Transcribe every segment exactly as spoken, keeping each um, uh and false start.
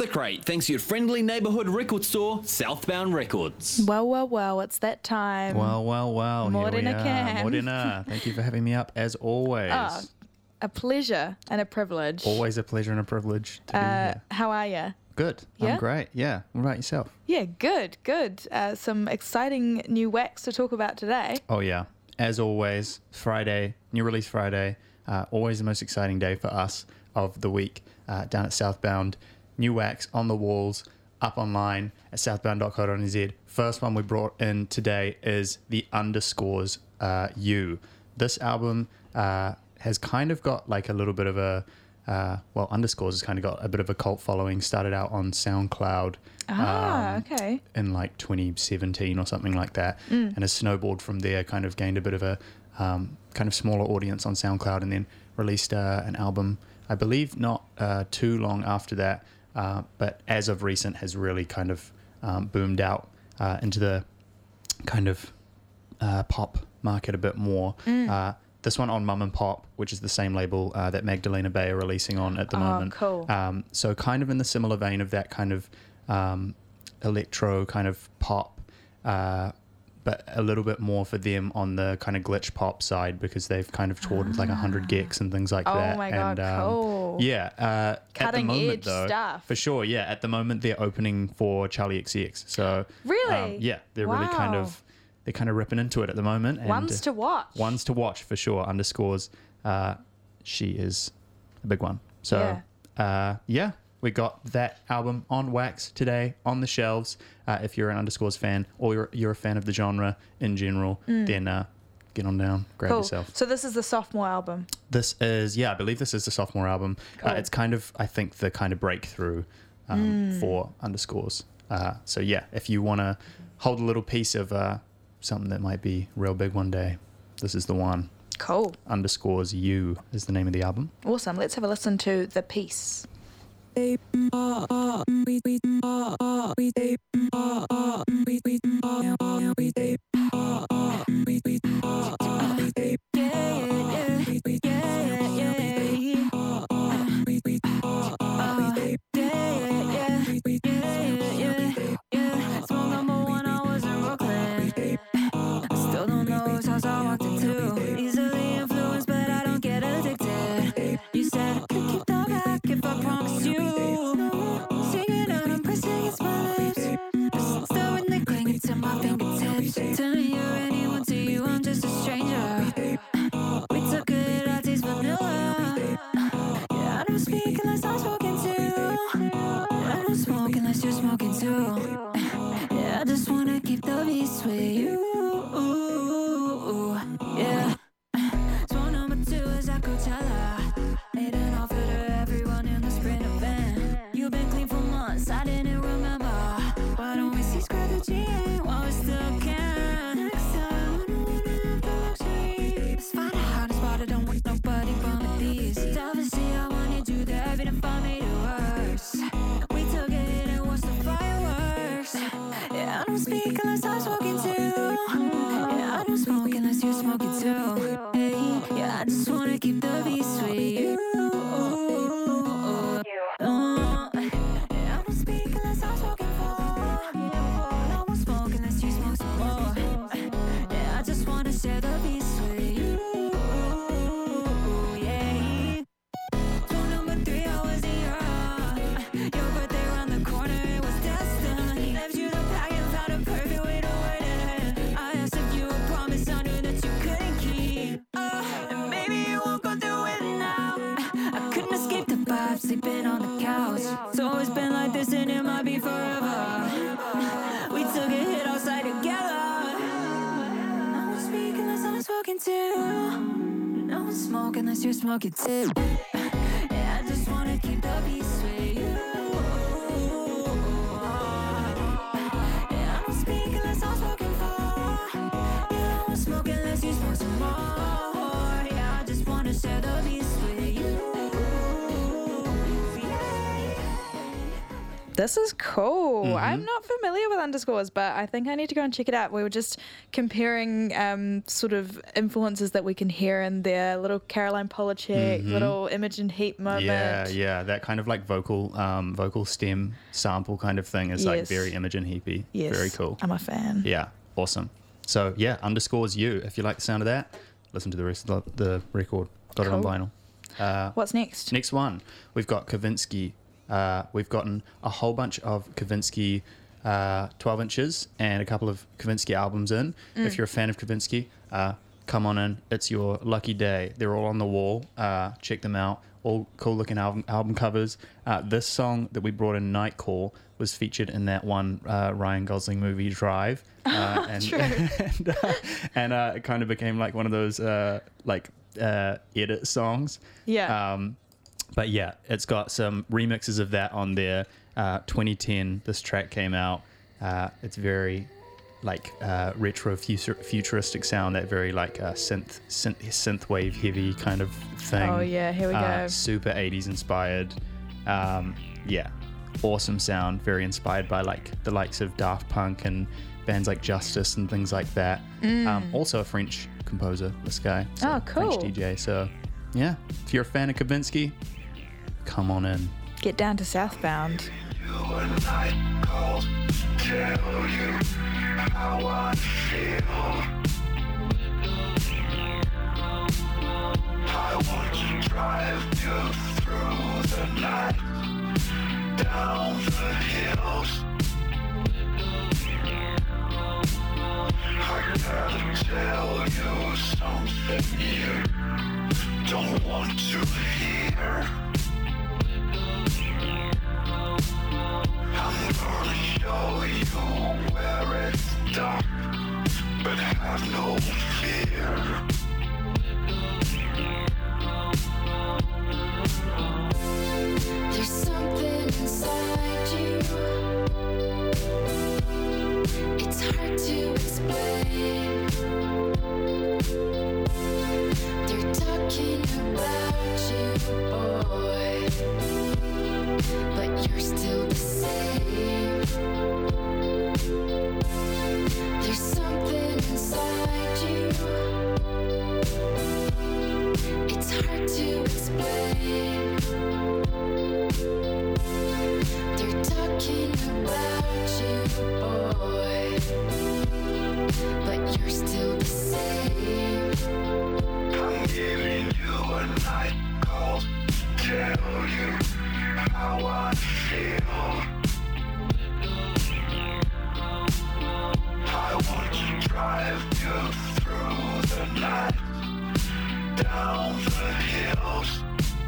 the crate, thanks to your friendly neighbourhood record store, Southbound Records. Well, well, well, it's that time. Well, well, well. Here we Morena are. can. Morena. Thank you for having me up, as always. Oh, a pleasure and a privilege. Always a pleasure and a privilege to be Uh, here. how are you? Good. yeah? I'm great. Yeah. What about yourself? Yeah, good, good. Uh, some exciting new wax to talk about today. Oh, yeah. As always, Friday, new release Friday. Uh, always the most exciting day for us of the week uh, down at Southbound. New wax on the walls, up online at southbound dot co dot n z. First one we brought in today is the Underscores uh, You. This album uh, has kind of got like a little bit of a, uh, well, Underscores has kind of got a bit of a cult following. Started out on SoundCloud. Ah, um, okay. in like twenty seventeen or something like that, Mm. and has snowballed from there, kind of gained a bit of a um, kind of smaller audience on SoundCloud, and then released uh, an album, I believe not uh, too long after that, uh, but as of recent has really kind of um, boomed out uh, into the kind of uh, pop market a bit more. Mm. Uh, this one on Mum and Pop, which is the same label uh, that Magdalena Bay are releasing on at the Oh, moment. cool. Um, so kind of in the similar vein of that kind of um, electro kind of pop, uh, but a little bit more for them on the kind of glitch pop side, because they've kind of toured with like one hundred geeks and things like Oh that. my God, and, um, cool. Yeah. Uh, at the Cutting moment, edge though, stuff. for sure. Yeah. At the moment, they're opening for Charlie X C X. So Really? um, yeah, they're really kind Wow. of they're kind of ripping into it at the moment. And Ones to watch. Ones to watch for sure. Underscores. Uh, she is a big one. So yeah. Uh, yeah, we got that album on wax today on the shelves. Uh, if you're an Underscores fan, or you're, you're a fan of the genre in general, Mm. then uh, get on down, grab Cool. yourself. So this is the sophomore album. This is, yeah, I believe this is the sophomore album. Cool. Uh, it's kind of, I think, the kind of breakthrough um, Mm. for Underscores. Uh, so yeah, if you want to hold a little piece of uh, something that might be real big one day, this is the one. Cool. Underscores You is the name of the album. Awesome. Let's have a listen to The Piece. You're smoking too. Yeah, I just wanna keep the peace with you. Yeah, I don't speak unless I'm spoken for. Yeah, I won't smoke unless you smoke some more. Yeah, I just wanna share the peace with you. This is cool. Mm-hmm. I'm not familiar with Underscores, but I think I need to go and check it out. We were just comparing um, sort of influences that we can hear in there. Little Caroline Polachek, little Imogen Heap moment. Mm-hmm. Yeah, yeah, that kind of like vocal, um, vocal stem sample kind of thing is like Yes. very Imogen Heapy. Yes. Very cool. I'm a fan. Yeah, awesome. So yeah, Underscores You. If you like the sound of that, listen to the rest of the, the record. Got it on Cool. vinyl. Uh, What's next? Next one, we've got Kavinsky. Uh, we've gotten a whole bunch of Kavinsky uh, twelve inches and a couple of Kavinsky albums in. If you're a fan of Kavinsky, uh, come on in. It's your lucky day. They're all on the wall. Uh, check them out. All cool looking album, album covers. Uh, this song that we brought in, Night Call, was featured in that one uh, Ryan Gosling movie, Drive. Uh, and True. and, uh, and uh, it kind of became like one of those uh, like uh, edit songs. Yeah. Um, but yeah, it's got some remixes of that on there. Uh, twenty ten, this track came out. Uh, it's very like uh, retro futur- futuristic sound, that very like uh, synth, synth synth wave heavy kind of thing. Oh, yeah, here we Uh, go. Super eighties inspired. Um, yeah, awesome sound. Very inspired by like the likes of Daft Punk and bands like Justice and things like that. Um, also a French composer, this guy. So Mm. Oh, cool. French D J. So yeah, if you're a fan of Kavinsky, come on in. Get down to Southbound. I want to drive you through the night, down the hills. I gotta tell you something you don't want to hear. I'm gonna show you where it's dark, but have no fear. There's something inside you. It's hard to explain. They're talking about you, boy, but you're still the same. There's something inside you. It's hard to explain. They're talking about you, boy, but you're still the same. I'm giving you a night call to tell you how I feel. I want to drive you through the night, down the hills.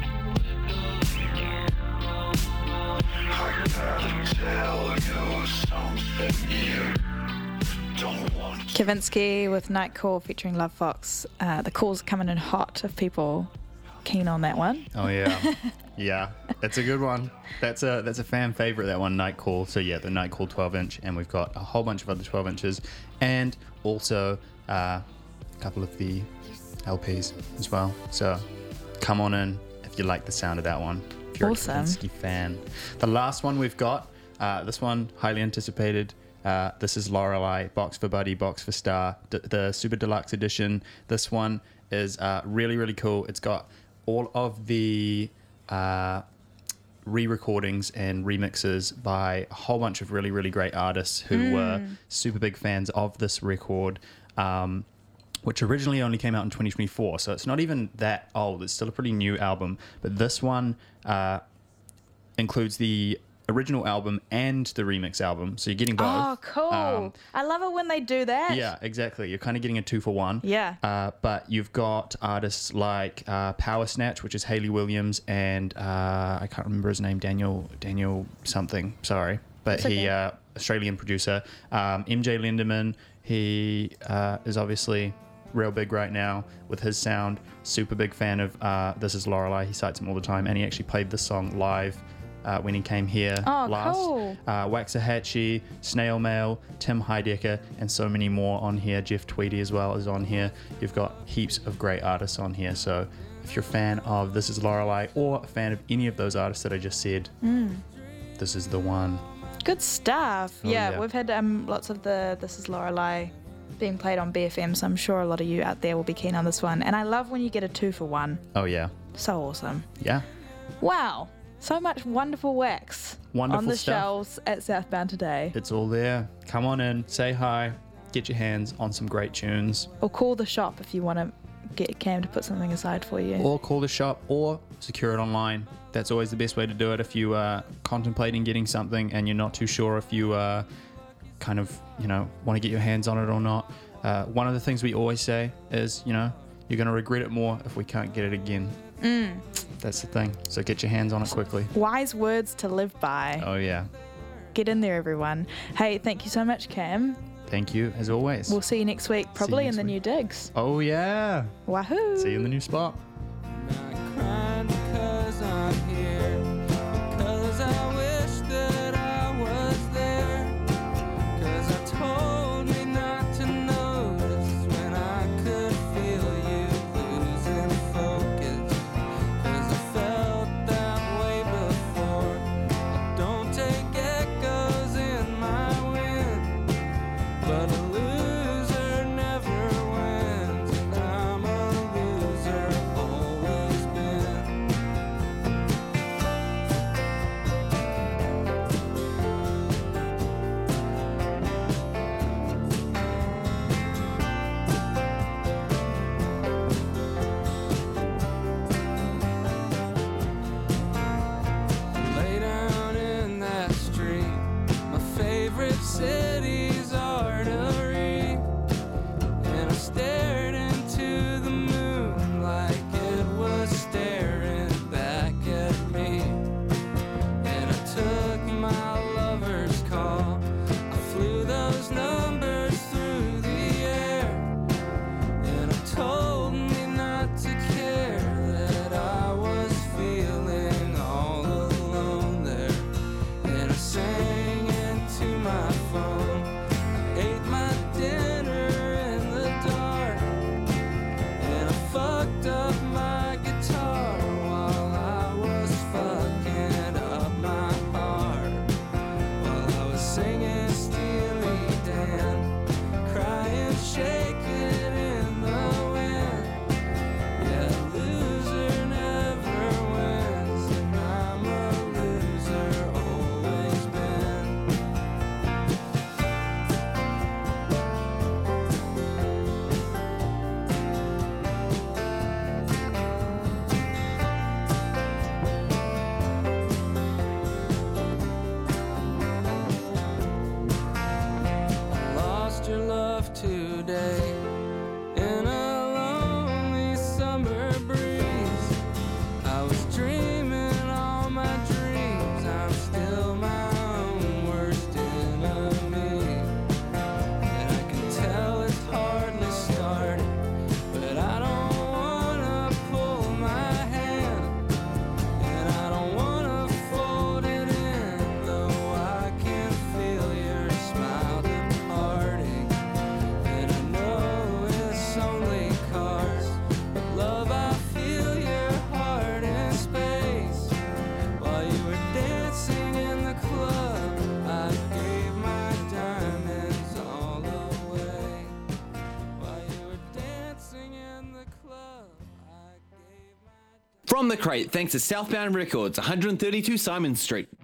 I gotta tell you something you don't want to. Kavinsky with Night Call featuring Love Fox. Uh, the call's coming in hot of people keen on that one. Oh yeah, yeah, it's a good one. That's a that's a fan favorite, that one, Night Call. So yeah, the Night Call twelve inch, and we've got a whole bunch of other twelve inches, and also uh, a couple of the L Ps as well. So come on in if you like the sound of that one. If you're Awesome. a Kavinsky fan. The last one we've got, uh, this one highly anticipated. Uh, this is Lorelei, Box for Buddy, Box for Star, d- the Super Deluxe Edition. This one is uh, really, really cool. It's got all of the uh, re-recordings and remixes by a whole bunch of really, really great artists who were super big fans of this record, um, which originally only came out in twenty twenty-four. So it's not even that old. It's still a pretty new album. But this one uh, includes the original album and the remix album. So you're getting both. Oh, cool. Um, I love it when they do that. yeah, exactly. You're kind of getting a two for one. Yeah. Uh, but you've got artists like uh, Power Snatch, which is Hayley Williams, and uh, I can't remember his name, Daniel Daniel something. Sorry, but That's he okay. uh, Australian producer. Um, M J Lindemann. He uh, is obviously real big right now with his sound. Super big fan of uh, This Is Lorelei. He cites him all the time, and he actually played this song live uh, when he came here Oh, last. cool. Uh, Waxahachie, Snail Mail, Tim Heidecker, and so many more on here. Jeff Tweedy as well is on here. You've got heaps of great artists on here. So if you're a fan of This Is Lorelei or a fan of any of those artists that I just said, This Is the One. Good stuff. Oh, yeah, yeah. we've had um, lots of the This Is Lorelei being played on B F M, so I'm sure a lot of you out there will be keen on this one. And I love when you get a two for one. Oh, yeah. So awesome. Yeah. Wow. So much wonderful wax Wonderful on the stuff. shelves at Southbound today. It's all there. Come on in, say hi, get your hands on some great tunes. Or call the shop if you want to get Cam to put something aside for you. Or call the shop or secure it online. That's always the best way to do it if you are contemplating getting something and you're not too sure if you uh, kind of, you know, want to get your hands on it or not. Uh, one of the things we always say is, you know, you're going to regret it more if we can't get it again. Mm. That's the thing. So get your hands on it quickly. Wise words to live by. Oh, yeah. Get in there, everyone. Hey, thank you so much, Cam. Thank you, as always. We'll see you next week, probably in next the week. new digs. Oh, yeah. Wahoo! See you in the new spot. Not crying because I'm here, because I wish that I was there, because I told me not to notice when I could feel you losing focus, because I felt that way before. I don't take echoes in my wind, but a loser never wins, and I'm a loser, always been. Lay down in that street, my favorite city's artery, and I stared into the moon like it was staring back at me. And I took my lover's call, I flew those numbers through the air, and I told me not to care that I was feeling all alone there. And I sang into my phone, I ate my dinner in the dark, and I fucked up my guitar while I was fucking up my heart, while I was singing Steely Dan, crying, shaking in the wind. Yeah, loser never wins, and I'm a loser, always been. I lost your love today in a lonely summer breeze. I was dreaming all my dreams. I'm still my own worst enemy, and I can tell it's hardly started, but I don't wanna pull my hand, and I don't wanna fold it in, though I can feel your smile departing. And I know it's only cars, but love, I feel your heart in space. While you were dancing in the club, I gave my diamonds all away. While you were dancing in the club, I gave my From the Crate, thanks to Southbound Records, one thirty-two Simon Street.